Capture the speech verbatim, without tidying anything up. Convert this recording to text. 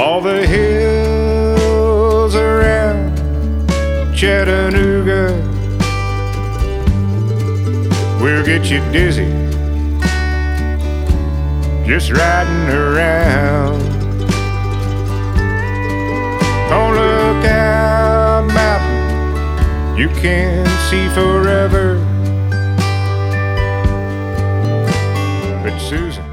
All the hills around Chattanooga will get you dizzy just riding around. On Lookout Mountain you can see forever, but Susan,